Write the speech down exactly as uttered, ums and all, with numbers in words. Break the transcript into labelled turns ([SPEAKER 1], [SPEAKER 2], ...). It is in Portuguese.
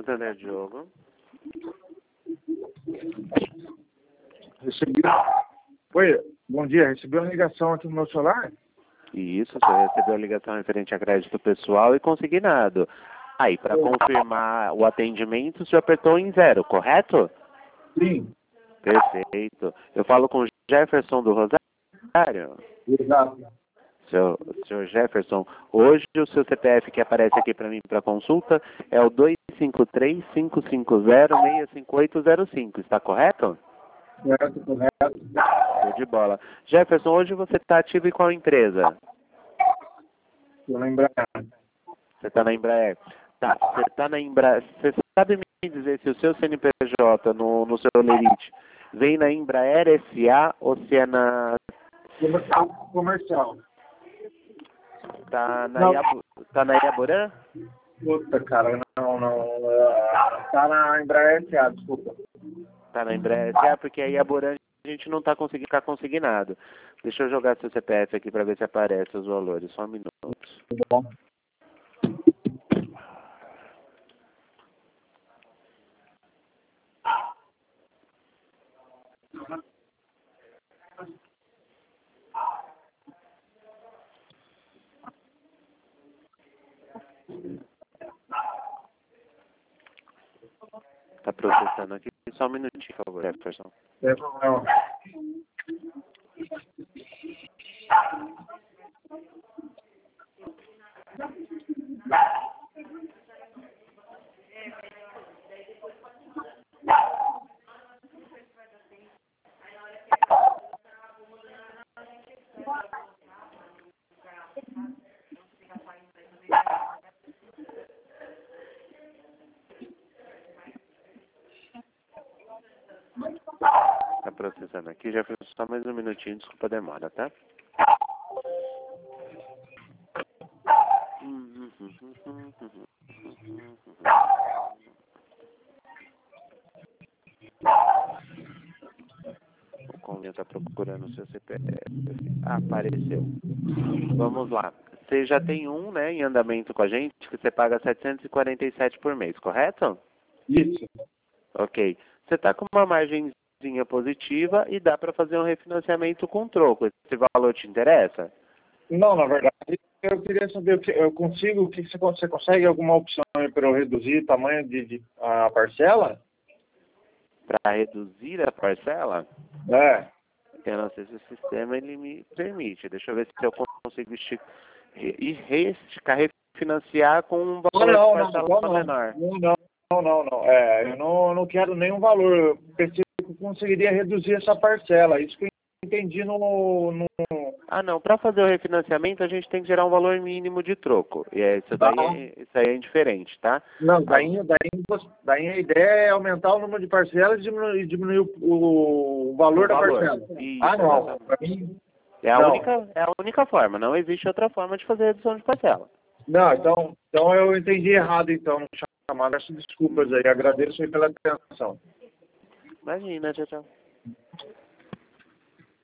[SPEAKER 1] Santander, Diogo.
[SPEAKER 2] Recebi. Oi, bom dia. Recebi uma ligação aqui no meu celular?
[SPEAKER 1] Isso, você recebeu a ligação referente a crédito pessoal e consignado. Aí, para confirmar o atendimento, o senhor apertou em zero, correto?
[SPEAKER 2] Sim.
[SPEAKER 1] Perfeito. Eu falo com o Jefferson do Rosário.
[SPEAKER 2] Exato.
[SPEAKER 1] Seu, senhor Jefferson, hoje o seu C P F que aparece aqui para mim para consulta é o dois cinco três, cinco cinco zero, seis cinco oito zero cinco, está correto?
[SPEAKER 2] Certo, correto.
[SPEAKER 1] Show de bola. Jefferson, hoje você está ativo em qual empresa?
[SPEAKER 2] Estou lembrando.
[SPEAKER 1] Você está na Embraer. Tá, você está na Embraer. Você sabe me dizer se o seu C N P J no, no seu Lerite vem na Embraer S A ou se é na...
[SPEAKER 2] Comercial. Comercial.
[SPEAKER 1] Tá na,
[SPEAKER 2] Não.
[SPEAKER 1] Iabu, tá na Iaborã?
[SPEAKER 2] Puta, cara, não, não. Tá na Embraer S A, desculpa.
[SPEAKER 1] Tá na Embraer S A, porque a Iaborã a gente não tá conseguindo ficar consignado. Deixa eu jogar seu C P F aqui para ver se aparece os valores. Só um minuto.
[SPEAKER 2] Tudo bom?
[SPEAKER 1] Tá processando aqui. Só um minutinho, por favor, Jefferson.
[SPEAKER 2] Sem problema.
[SPEAKER 1] Tá processando aqui, Jefferson. Só mais um minutinho, desculpa a demora, tá? O Convênio está procurando o seu C P F. Ah, apareceu. Vamos lá. Você já tem um, né, em andamento com a gente, que você paga setecentos e quarenta e sete por mês, correto?
[SPEAKER 2] Isso.
[SPEAKER 1] Ok. Você está com uma margenzinha positiva e dá para fazer um refinanciamento com troco. Esse valor te interessa?
[SPEAKER 2] Não, na verdade, eu queria saber o que eu consigo, o que você, você consegue alguma opção para eu reduzir o tamanho de, de a parcela?
[SPEAKER 1] Para reduzir a parcela?
[SPEAKER 2] É.
[SPEAKER 1] Eu não sei se o sistema ele me permite. Deixa eu ver se eu consigo esticar, e reesticar, refinanciar com um valor
[SPEAKER 2] não,
[SPEAKER 1] de parcela
[SPEAKER 2] não, não,
[SPEAKER 1] menor.
[SPEAKER 2] não, não, não, não, não. É, eu não, não quero nenhum valor. Eu pensei que eu conseguiria reduzir essa parcela. Isso que eu entendi no... no...
[SPEAKER 1] Ah, não. Para fazer o refinanciamento, a gente tem que gerar um valor mínimo de troco. E é, isso, daí
[SPEAKER 2] Ah.
[SPEAKER 1] é, isso aí é indiferente, tá?
[SPEAKER 2] Não, daí, daí, daí a ideia é aumentar o número de parcelas e diminuir, e diminuir o, o valor
[SPEAKER 1] o
[SPEAKER 2] da
[SPEAKER 1] valor.
[SPEAKER 2] parcela.
[SPEAKER 1] Isso,
[SPEAKER 2] Ah, não.
[SPEAKER 1] exatamente.
[SPEAKER 2] Pra mim,
[SPEAKER 1] É a,
[SPEAKER 2] não.
[SPEAKER 1] única, é a única forma. Não existe outra forma de fazer redução de parcela.
[SPEAKER 2] Não, então, então eu entendi errado, então, no chamado. Peço desculpas aí. Agradeço aí pela atenção.
[SPEAKER 1] Imagina, tchau, tchau.